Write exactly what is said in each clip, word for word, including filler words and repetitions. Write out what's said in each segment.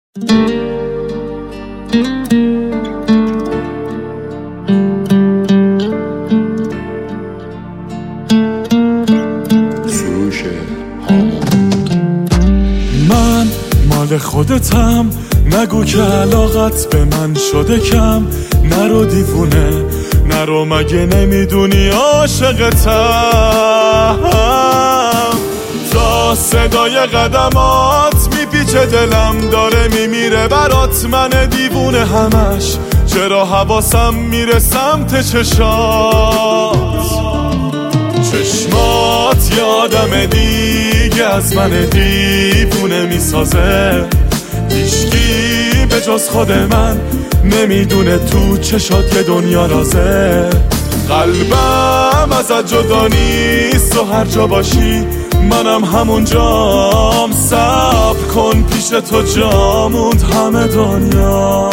سروش هامون. من مال خودتم، نگو که علاقت به من شده کم. نرو دیوونه، نرو مگه نمیدونی عاشقتم. تا صدای قدمات میپیچه دلم، داره میمیره برات من دیوونه همش. چرا حواسم میره سمت چشات، چشمات یادم دیگه از من دیوونه میسازه. هیچکی به جز خود من نمیدونه تو چشات یه دنیا رازه. قلبم ازت جدا نیست و هر جا باشی منم همون جام. صبر کن پیش تو جا موند همه دنیا.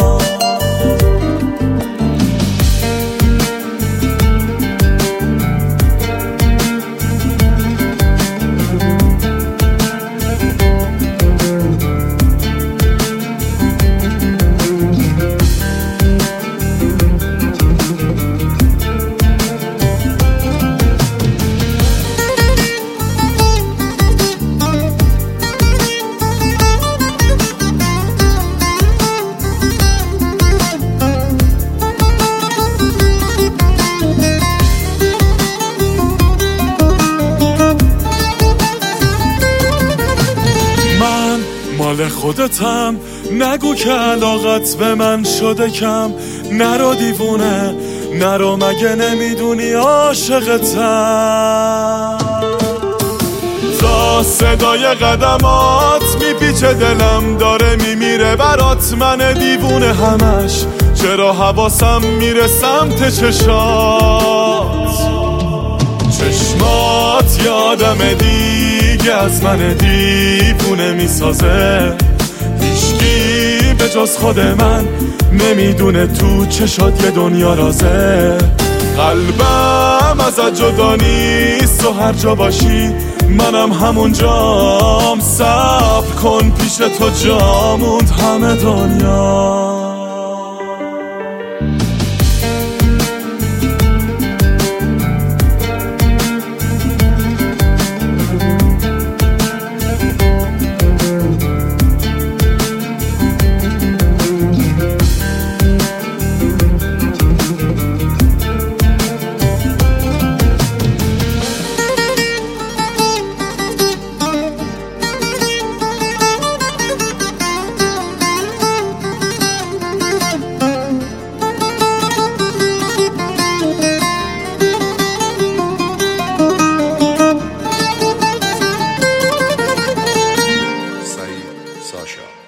مال خودتم، نگو که علاقت به من شده کم. نرو دیوونه، نرو مگه نمیدونی عاشقتم. تا صدای قدمات میپیچه دلم، داره میمیره برات من دیوونه همش. چرا حواسم میره سمت چشات، چشمات یادم دیگه از من دیوونه میسازه. هیچکی به جز خود من نمیدونه تو چشات یه دنیا رازه. قلبم ازت جدا نیست و هر جا باشی منم همون جام. صبر کن پیش تو جا موند همه دنیا. Sasha.